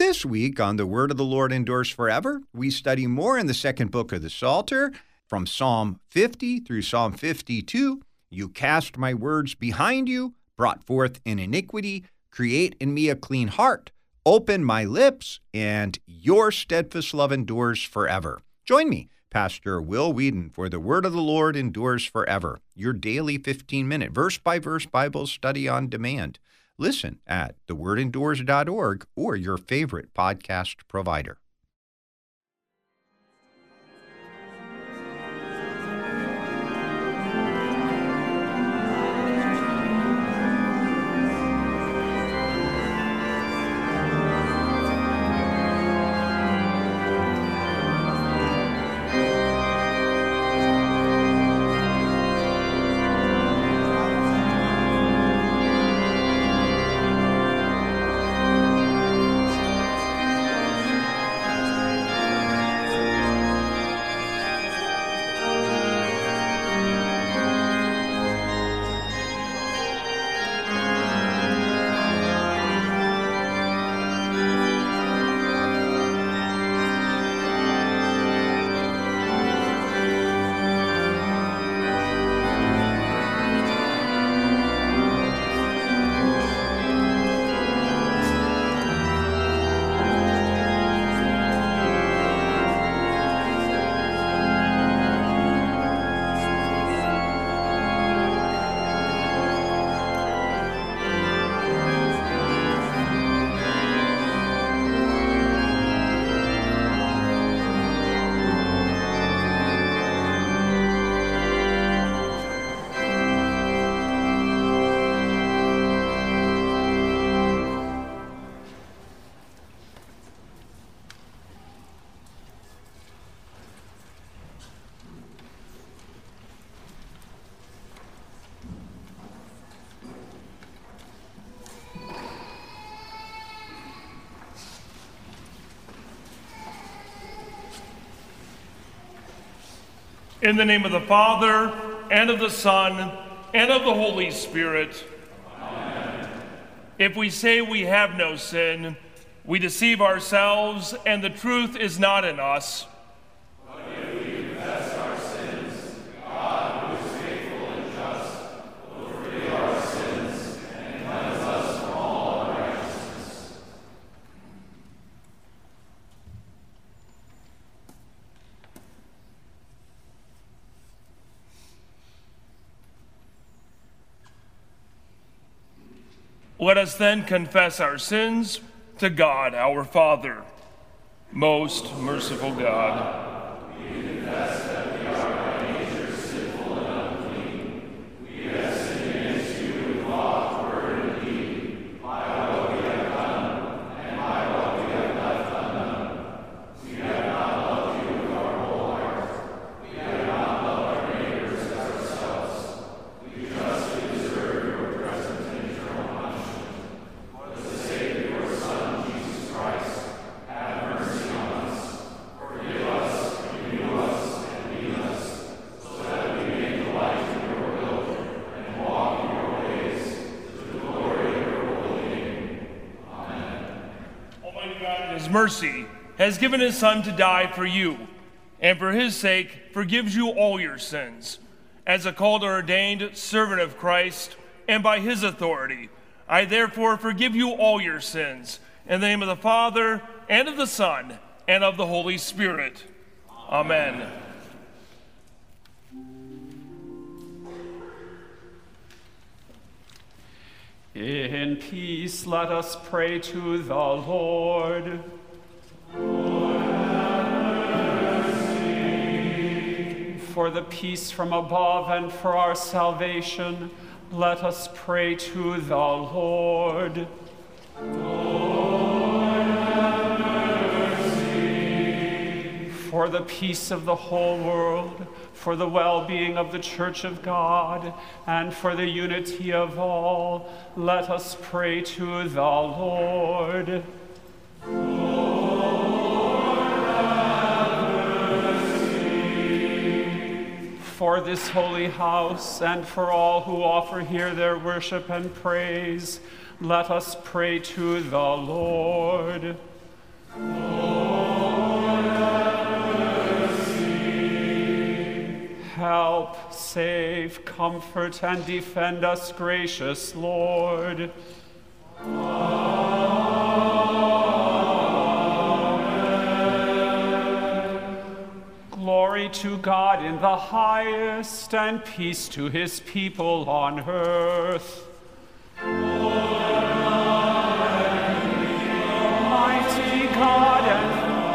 This week on The Word of the Lord Endures Forever, we study more in the second book of the Psalter, from Psalm 50 through Psalm 52. You cast my words behind you, brought forth in iniquity, create in me a clean heart, open my lips, and your steadfast love endures forever. Join me, Pastor Will Whedon, for The Word of the Lord Endures Forever, your daily 15-minute verse-by-verse Bible study on demand. Listen at thewordendures.org or your favorite podcast provider. In the name of the Father, and of the Son, and of the Holy Spirit. Amen. If we say we have no sin, we deceive ourselves, and the truth is not in us. But if we confess our sins, God, who is faithful and just, will forgive our sins and cleanse us from all unrighteousness. Let us then confess our sins to God our Father. Most merciful God, we confess that we are by nature sinful and unclean. We have sinned against you in thought, word, and deed, by what we have done and by what we have left undone. We have not loved you with our whole heart. We have not loved our neighbors as ourselves. We justly deserve your present and eternal punishment. For the sake of your Son, Jesus Christ, have mercy on us. Forgive us, renew us, and lead us, so that we may delight in your will and walk in your ways, to the glory of your holy name. Amen. Almighty God, in his mercy, has given his Son to die for you, and for his sake forgives you all your sins. As a called and ordained servant of Christ, and by his authority, I therefore forgive you all your sins, in the name of the Father, and of the Son, and of the Holy Spirit. Amen. In peace, let us pray to the Lord. For the peace from above and for our salvation, let us pray to the Lord. For the peace of the whole world, for the well-being of the Church of God, and for the unity of all, let us pray to the Lord. For this holy house, and for all who offer here their worship and praise, let us pray to the Lord. Help, save, comfort, and defend us, gracious Lord. Glory to God in the highest, and peace to his people on earth. Almighty God and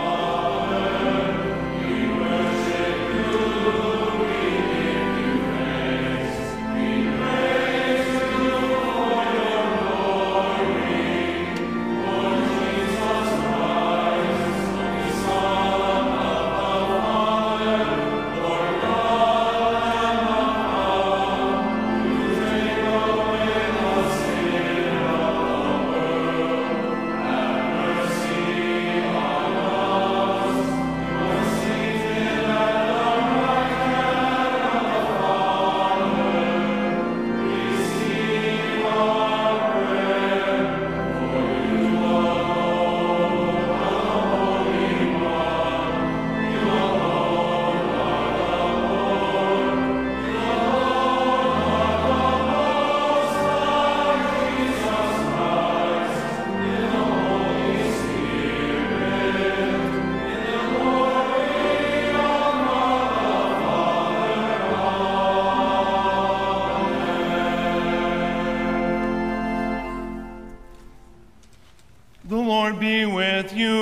The Lord be with you.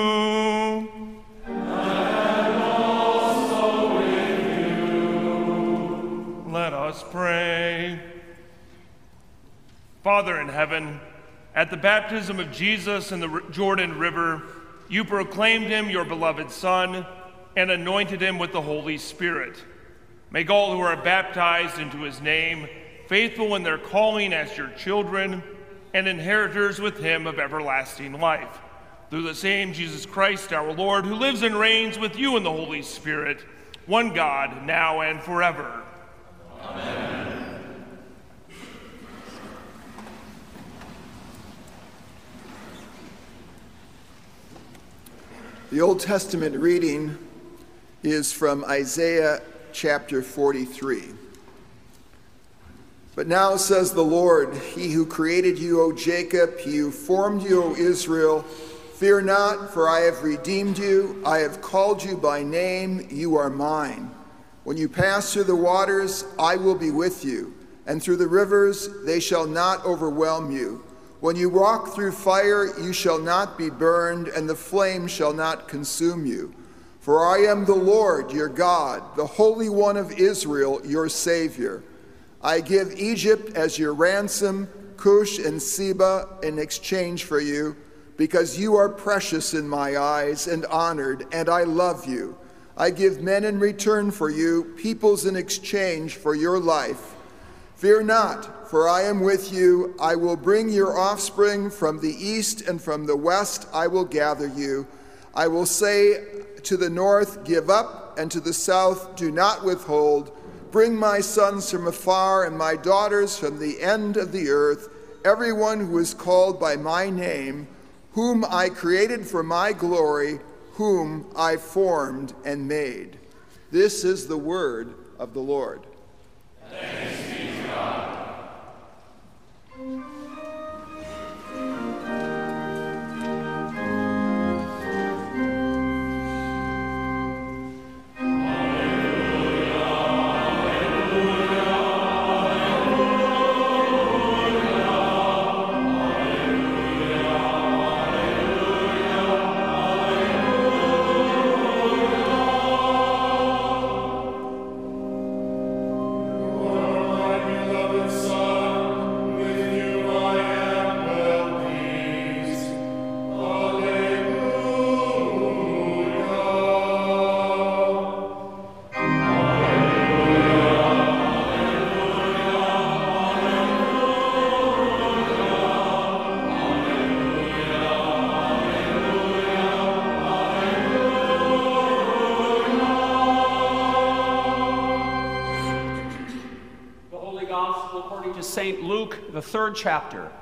And also with you. Let us pray. Father in heaven, at the baptism of Jesus in the Jordan River, you proclaimed him your beloved Son and anointed him with the Holy Spirit. Make all who are baptized into his name faithful in their calling as your children and inheritors with him of everlasting life. Through the same Jesus Christ our Lord, who lives and reigns with you in the Holy Spirit, one God, now and forever. Amen. The Old Testament reading is from Isaiah chapter 43. But now says the Lord, he who created you, O Jacob, he who formed you, O Israel, fear not, for I have redeemed you. I have called you by name, you are mine. When you pass through the waters, I will be with you, and through the rivers, they shall not overwhelm you. When you walk through fire, you shall not be burned, and the flame shall not consume you. For I am the Lord, your God, the Holy One of Israel, your Savior. I give Egypt as your ransom, Cush and Seba in exchange for you, because you are precious in my eyes and honored, and I love you. I give men in return for you, peoples in exchange for your life. Fear not, for I am with you. I will bring your offspring from the east, and from the west I will gather you. I will say to the north, give up, and to the south, do not withhold. Bring my sons from afar and my daughters from the end of the earth, everyone who is called by my name, whom I created for my glory, whom I formed and made. This is the word of the Lord. Thanks be to God. St. Luke, the 3rd chapter.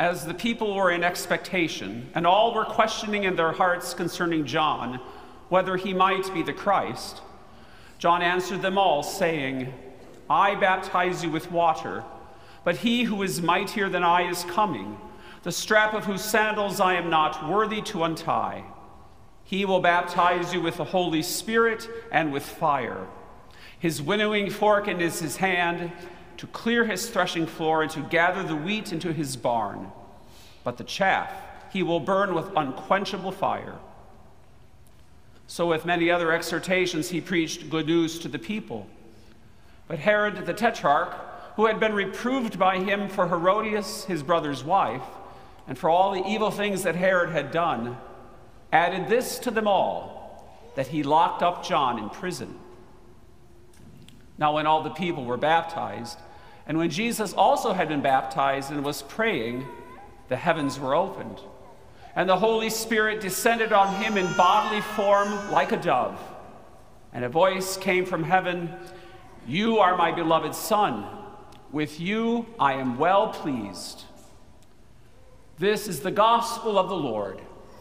as the people were in expectation, and all were questioning in their hearts concerning John, whether he might be the Christ, John answered them all, saying, I baptize you with water, but he who is mightier than I is coming, the strap of whose sandals I am not worthy to untie. He will baptize you with the Holy Spirit and with fire. His winnowing fork in his hand, to clear his threshing floor and to gather the wheat into his barn. But the chaff he will burn with unquenchable fire. So with many other exhortations he preached good news to the people. But Herod the Tetrarch, who had been reproved by him for Herodias, his brother's wife, and for all the evil things that Herod had done, added this to them all, that he locked up John in prison. Now when all the people were baptized, and when Jesus also had been baptized and was praying, the heavens were opened, and the Holy Spirit descended on him in bodily form like a dove. And a voice came from heaven, You are my beloved Son. With you I am well pleased. This is the gospel of the Lord.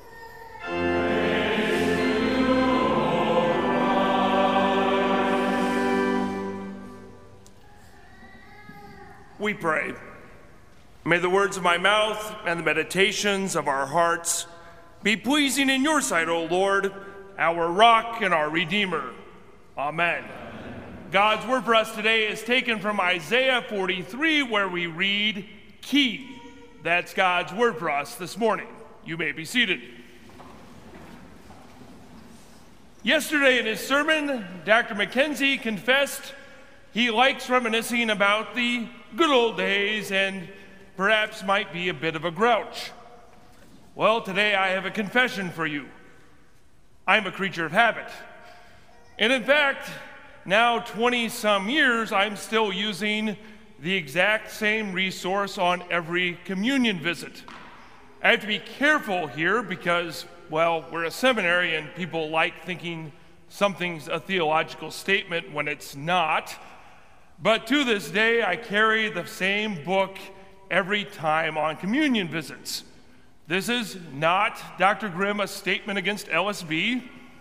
We pray. May the words of my mouth and the meditations of our hearts be pleasing in your sight, O Lord, our rock and our Redeemer. Amen. God's word for us today is taken from Isaiah 43, where we read, Key. That's God's word for us this morning. You may be seated. Yesterday in his sermon, Dr. McKenzie confessed he likes reminiscing about the good old days and perhaps might be a bit of a grouch. Well, today I have a confession for you. I'm a creature of habit. And in fact, now 20-some years, I'm still using the exact same resource on every communion visit. I have to be careful here because, well, we're a seminary and people like thinking something's a theological statement when it's not. But to this day, I carry the same book every time on communion visits. This is not, Dr. Grimm, a statement against LSB.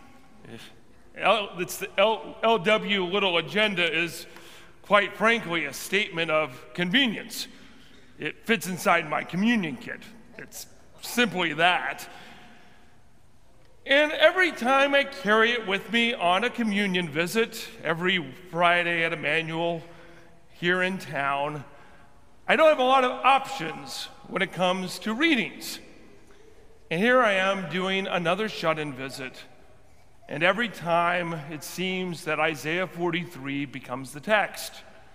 It's the LW little agenda is, quite frankly, a statement of convenience. It fits inside my communion kit. It's simply that. And every time I carry it with me on a communion visit, every Friday at Emmanuel here in town, I don't have a lot of options when it comes to readings. And here I am doing another shut-in visit. And every time it seems that Isaiah 43 becomes the text.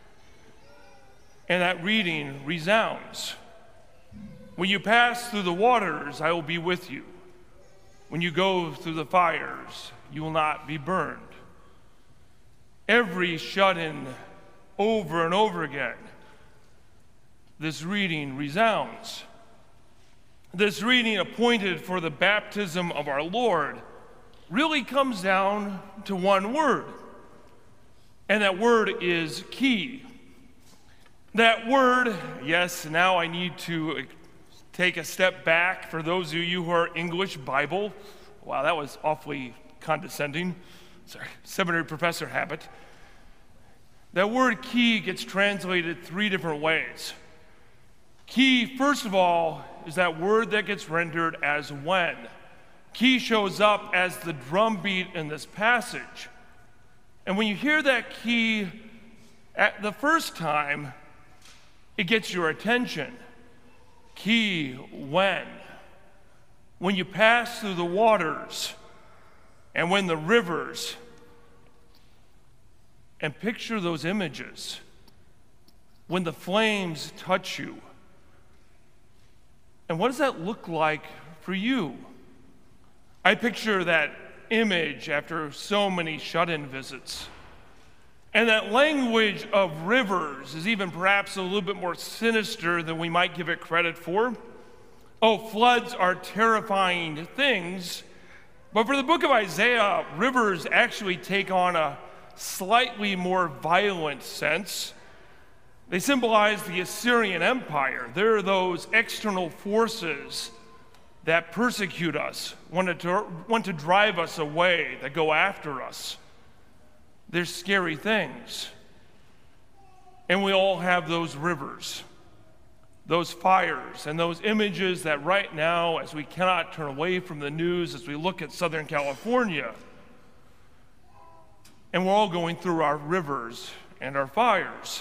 And that reading resounds. When you pass through the waters, I will be with you. When you go through the fires, you will not be burned. Every shut-in, over and over again, this reading resounds. This reading appointed for the baptism of our Lord really comes down to one word, and that word is key. That word, yes, now I need to take a step back for those of you who are English Bible. Wow, that was awfully condescending. Sorry, seminary professor habit. That word key gets translated 3 different ways. Key, first of all, is that word that gets rendered as when. Key shows up as the drumbeat in this passage. And when you hear that key at the first time, it gets your attention. Key, when you pass through the waters and when the rivers, and picture those images, when the flames touch you. And what does that look like for you? I picture that image after so many shut-in visits. And that language of rivers is even perhaps a little bit more sinister than we might give it credit for. Oh, floods are terrifying things, but for the book of Isaiah, rivers actually take on a slightly more violent sense. They symbolize the Assyrian Empire. They're those external forces that persecute us, want to drive us away, that go after us. They're scary things. And we all have those rivers, those fires, and those images that right now, as we cannot turn away from the news, as we look at Southern California, and we're all going through our rivers and our fires.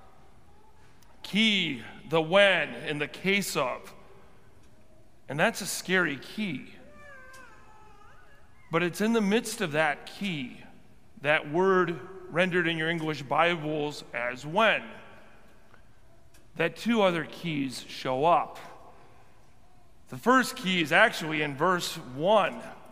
Key, the when, in the case of. And that's a scary key. But it's in the midst of that key, that word rendered in your English Bibles as when, that two other keys show up. The first key is actually in verse 1.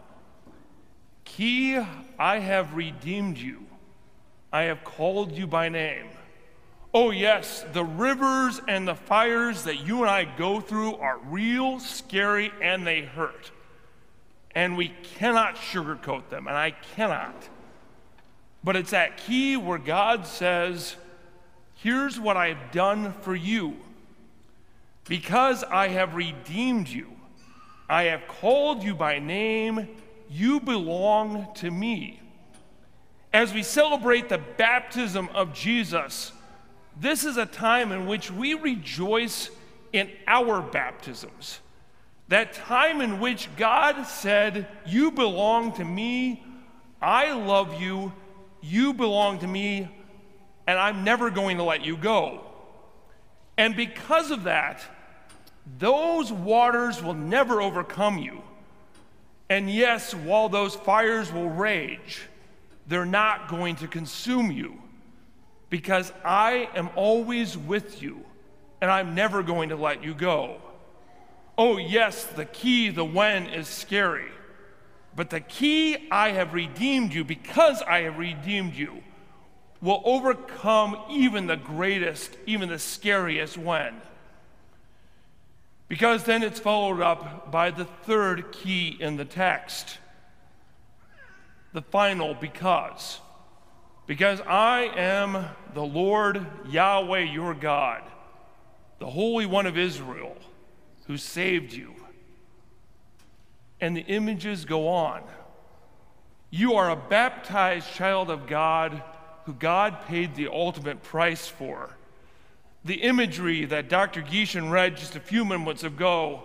Key, I have redeemed you. I have called you by name. Oh yes, the rivers and the fires that you and I go through are real, scary, and they hurt. And we cannot sugarcoat them, and I cannot. But it's that key where God says, here's what I've done for you. Because I have redeemed you, I have called you by name, you belong to me. As we celebrate the baptism of Jesus, this is a time in which we rejoice in our baptisms. That time in which God said, you belong to me, I love you, you belong to me, and I'm never going to let you go. And because of that, those waters will never overcome you. And yes, while those fires will rage, they're not going to consume you. Because I am always with you, and I'm never going to let you go. Oh yes, the key, the when, is scary. But the key, I have redeemed you, because I have redeemed you, will overcome even the greatest, even the scariest when. Because then it's followed up by the third key in the text. The final because. Because I am the Lord Yahweh your God, the Holy One of Israel, who saved you. And the images go on. You are a baptized child of God who God paid the ultimate price for. The imagery that Dr. Geishan read just a few moments ago,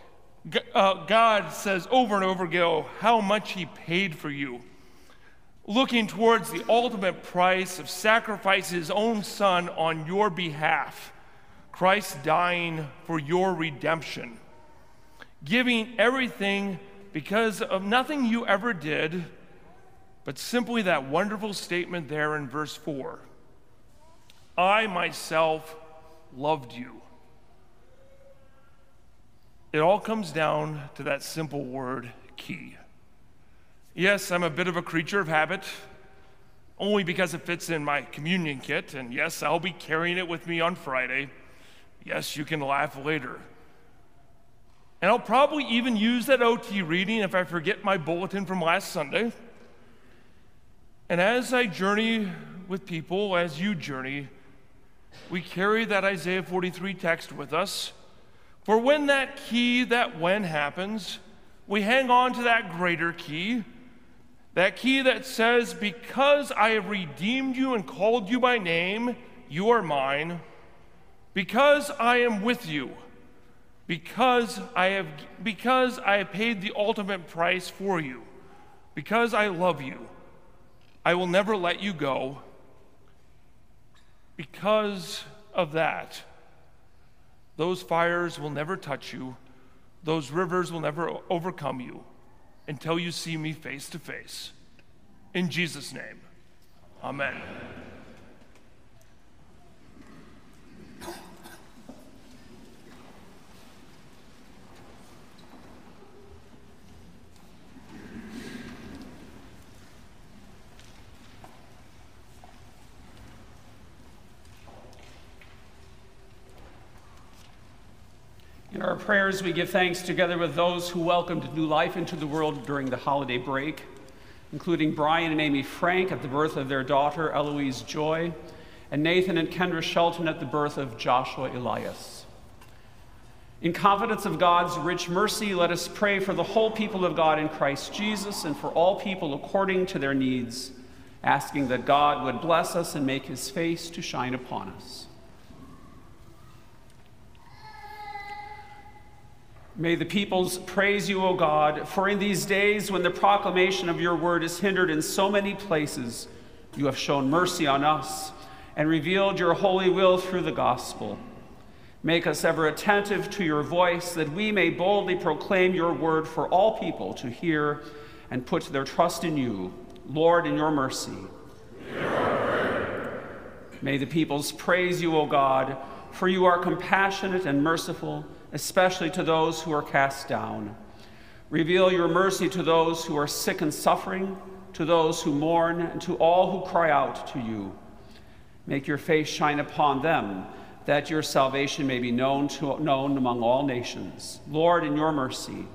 God says over and over again how much he paid for you. Looking towards the ultimate price of sacrificing his own son on your behalf, Christ dying for your redemption, giving everything because of nothing you ever did, but simply that wonderful statement there in verse 4. I myself loved you. It all comes down to that simple word, key. Yes, I'm a bit of a creature of habit, only because it fits in my communion kit, and yes, I'll be carrying it with me on Friday. Yes, you can laugh later. And I'll probably even use that OT reading if I forget my bulletin from last Sunday. And as I journey with people, as you journey, we carry that Isaiah 43 text with us. For when that key, that when happens, we hang on to that greater key, that key that says, because I have redeemed you and called you by name, you are mine. Because I am with you, because I have paid the ultimate price for you, because I love you, I will never let you go. Because of that, those fires will never touch you, those rivers will never overcome you until you see me face to face. In Jesus' name, amen. In our prayers, we give thanks together with those who welcomed new life into the world during the holiday break, including Brian and Amy Frank at the birth of their daughter, Eloise Joy, and Nathan and Kendra Shelton at the birth of Joshua Elias. In confidence of God's rich mercy, let us pray for the whole people of God in Christ Jesus and for all people according to their needs, asking that God would bless us and make his face to shine upon us. May the peoples praise you, O God, for in these days when the proclamation of your word is hindered in so many places, you have shown mercy on us and revealed your holy will through the gospel. Make us ever attentive to your voice, that we may boldly proclaim your word for all people to hear and put their trust in you, Lord, in your mercy. May the peoples praise you, O God, for you are compassionate and merciful, especially to those who are cast down. Reveal your mercy to those who are sick and suffering, to those who mourn, and to all who cry out to you. Make your face shine upon them, that your salvation may be known among all nations. Lord, in your mercy.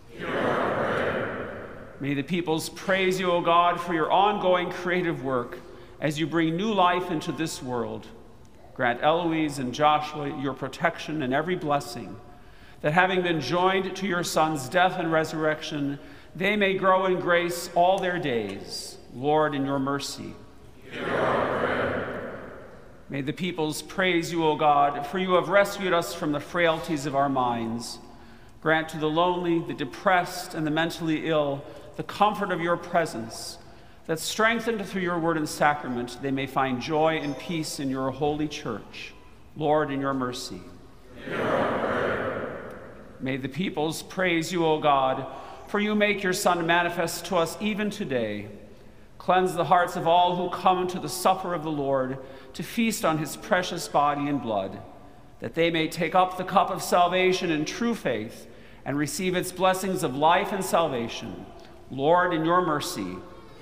May the peoples praise you, O God, for your ongoing creative work as you bring new life into this world. Grant Eloise and Joshua your protection and every blessing, that having been joined to your Son's death and resurrection, they may grow in grace all their days. Lord, in your mercy. May the peoples praise you, O God, for you have rescued us from the frailties of our minds. Grant to the lonely, the depressed, and the mentally ill the comfort of your presence, that strengthened through your word and sacrament, they may find joy and peace in your holy church. Lord, in your mercy. May the peoples praise you, O God, for you make your Son manifest to us even today. Cleanse the hearts of all who come to the supper of the Lord to feast on his precious body and blood, that they may take up the cup of salvation in true faith and receive its blessings of life and salvation. Lord, in your mercy.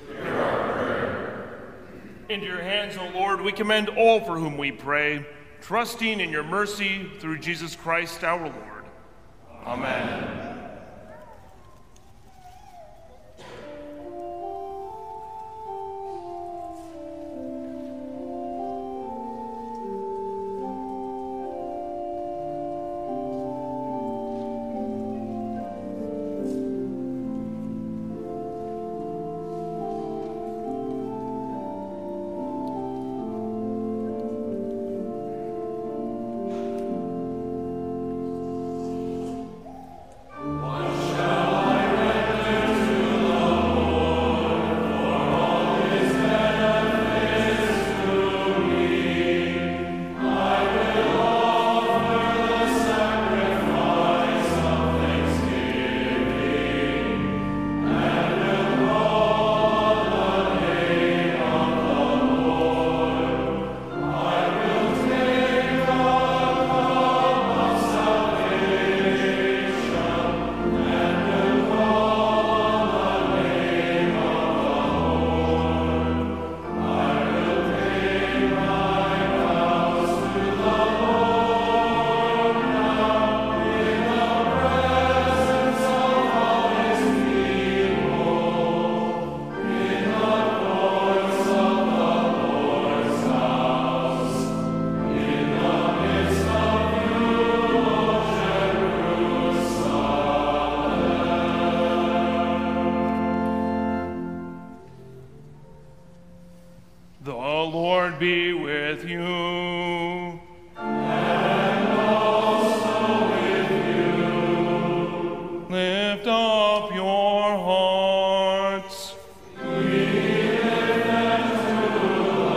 Into your hands, O Lord, we commend all for whom we pray, trusting in your mercy through Jesus Christ our Lord. Amen. Be with you. And also with you. Lift up your hearts. We lift them to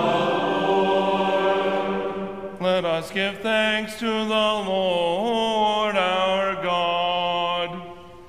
the Lord. Let us give thanks to the Lord our God.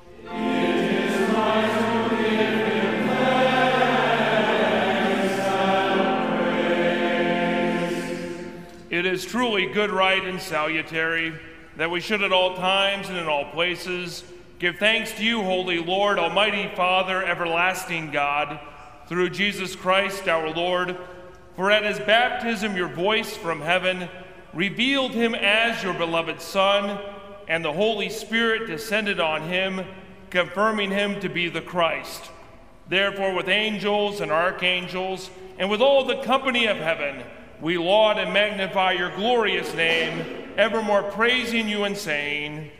It is truly good, right, and salutary that we should at all times and in all places give thanks to you, Holy Lord, Almighty Father, everlasting God, through Jesus Christ our Lord. For at his baptism your voice from heaven revealed him as your beloved Son, and the Holy Spirit descended on him, confirming him to be the Christ. Therefore, with angels and archangels, and with all the company of heaven, we laud and magnify your glorious name, evermore praising you and saying,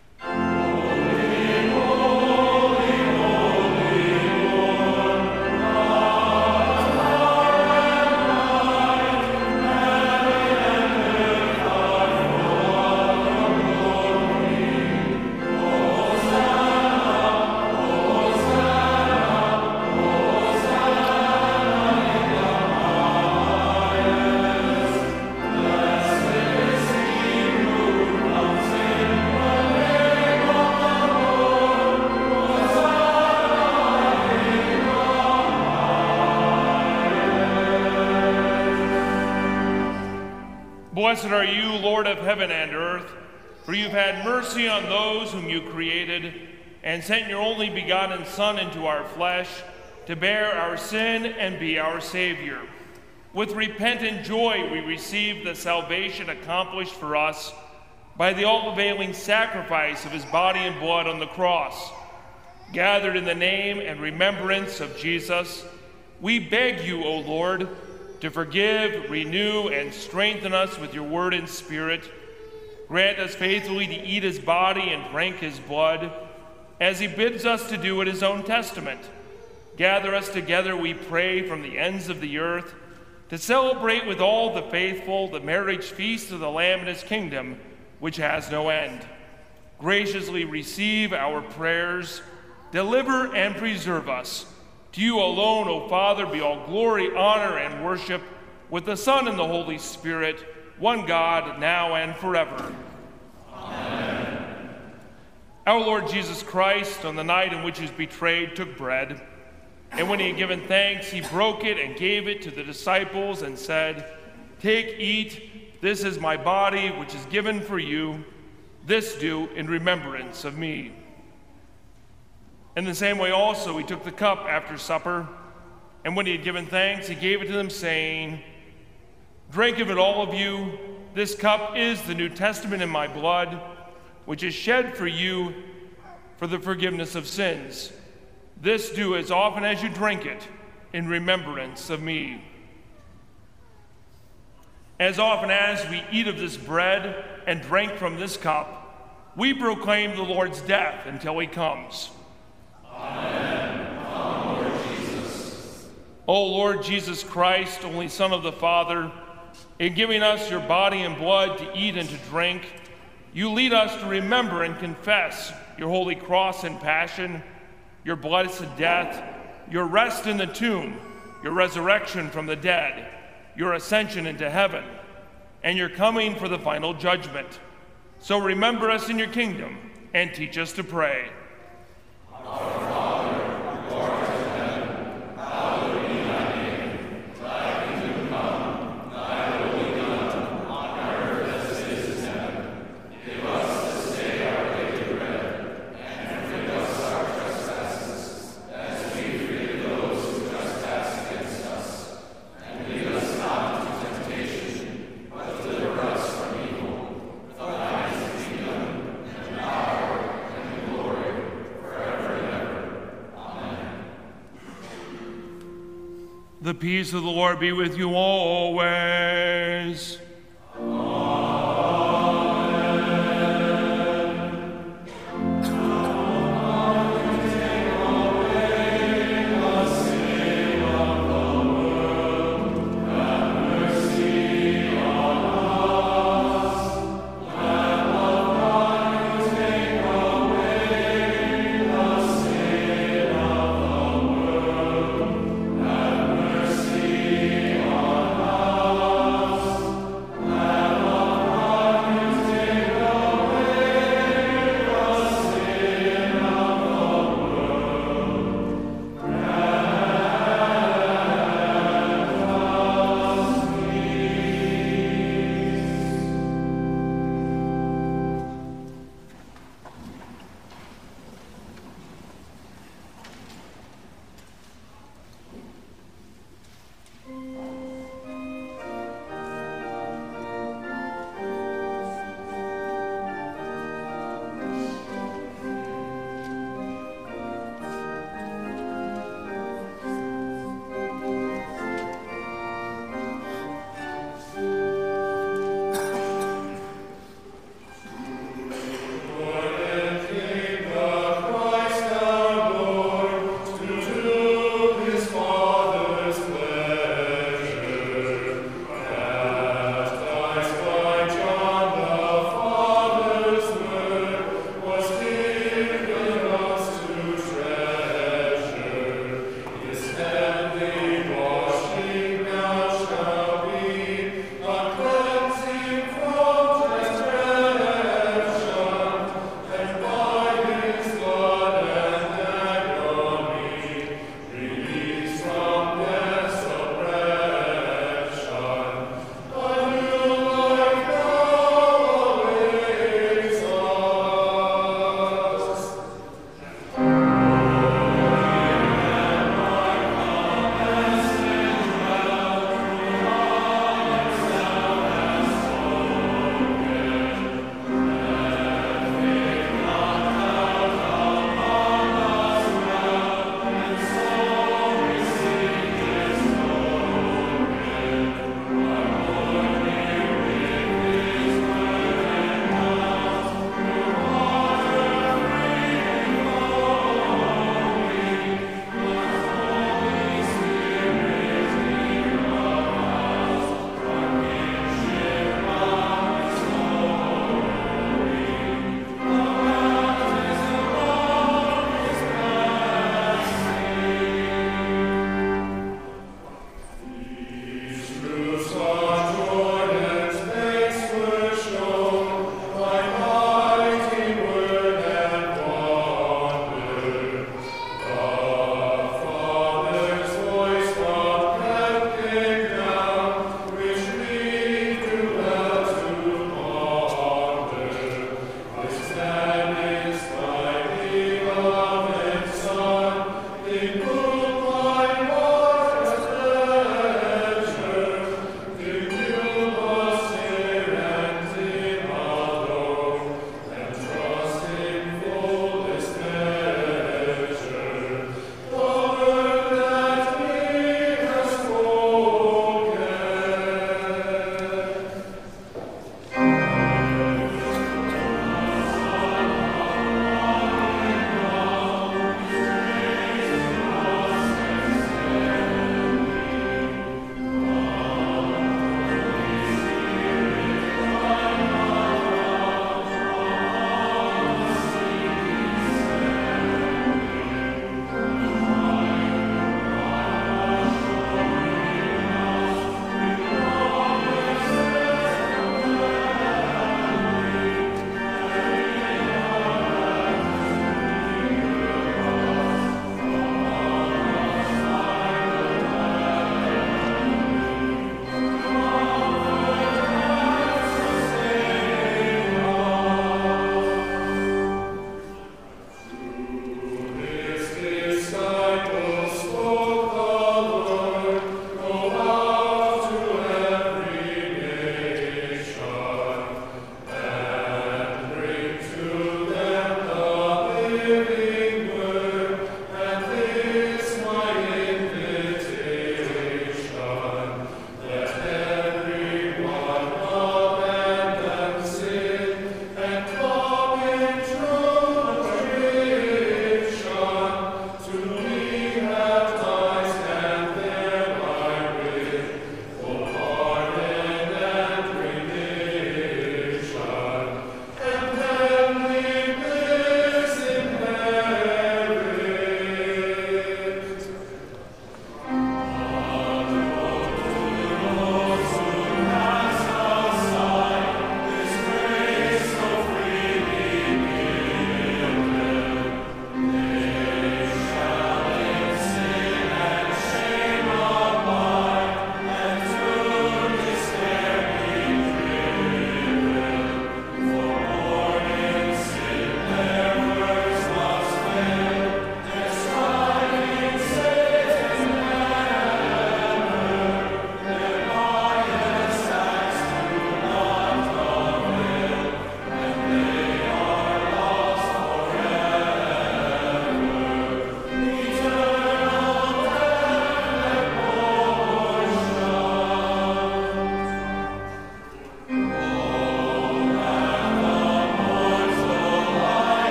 Blessed are you, Lord of heaven and earth, for you've had mercy on those whom you created, and sent your only begotten Son into our flesh to bear our sin and be our Savior. With repentant joy we receive the salvation accomplished for us by the all-availing sacrifice of his body and blood on the cross. Gathered in the name and remembrance of Jesus, we beg you, O Lord, to forgive, renew, and strengthen us with your word and spirit. Grant us faithfully to eat his body and drink his blood, as he bids us to do at his own testament. Gather us together, we pray, from the ends of the earth, to celebrate with all the faithful the marriage feast of the Lamb and his kingdom, which has no end. Graciously receive our prayers, deliver and preserve us. To you alone, O Father, be all glory, honor, and worship, with the Son and the Holy Spirit, one God, now and forever. Amen. Our Lord Jesus Christ, on the night in which he was betrayed, took bread, and when he had given thanks, he broke it and gave it to the disciples and said, "Take, eat, this is my body, which is given for you. This do in remembrance of me." In the same way also he took the cup after supper, and when he had given thanks, he gave it to them, saying, "Drink of it, all of you. This cup is the New Testament in my blood, which is shed for you for the forgiveness of sins. This do as often as you drink it in remembrance of me." As often as we eat of this bread and drink from this cup, we proclaim the Lord's death until he comes. Amen. Come, Lord Jesus. O Lord Jesus Christ, only Son of the Father, in giving us your body and blood to eat and to drink, you lead us to remember and confess your holy cross and passion, your blessed death, your rest in the tomb, your resurrection from the dead, your ascension into heaven, and your coming for the final judgment. So remember us in your kingdom and teach us to pray. Our Father, who art in heaven, hallowed be thy name. Thy kingdom come, thy will be done, on earth as it is in heaven. Give us this day our daily bread, and forgive us our trespasses, as we forgive those who trespass against us. And lead us not into temptation, but deliver us from evil. For thine is the kingdom, and power, and glory, forever and ever. Amen. The peace of the Lord be with you always.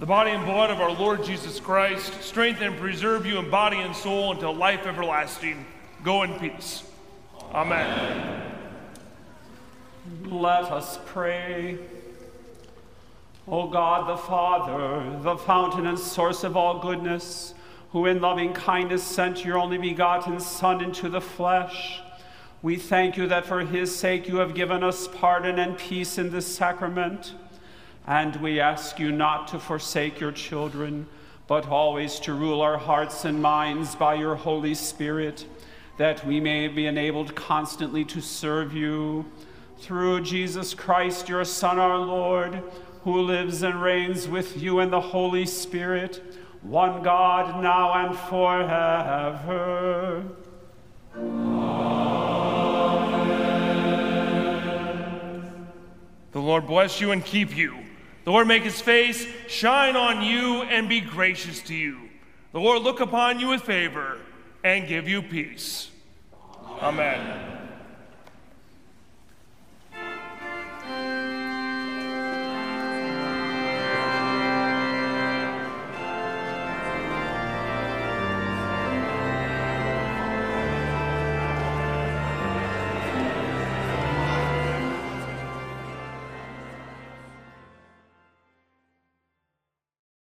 The body and blood of our Lord Jesus Christ strengthen and preserve you in body and soul until life everlasting. Go in peace. Amen. Let us pray. O God the Father, the fountain and source of all goodness, who in loving kindness sent your only begotten Son into the flesh, we thank you that for his sake you have given us pardon and peace in this sacrament. And we ask you not to forsake your children, but always to rule our hearts and minds by your Holy Spirit, that we may be enabled constantly to serve you. Through Jesus Christ, your Son, our Lord, who lives and reigns with you in the Holy Spirit, one God, now and forever. Amen. The Lord bless you and keep you. The Lord make his face shine on you and be gracious to you. The Lord look upon you with favor and give you peace. Amen.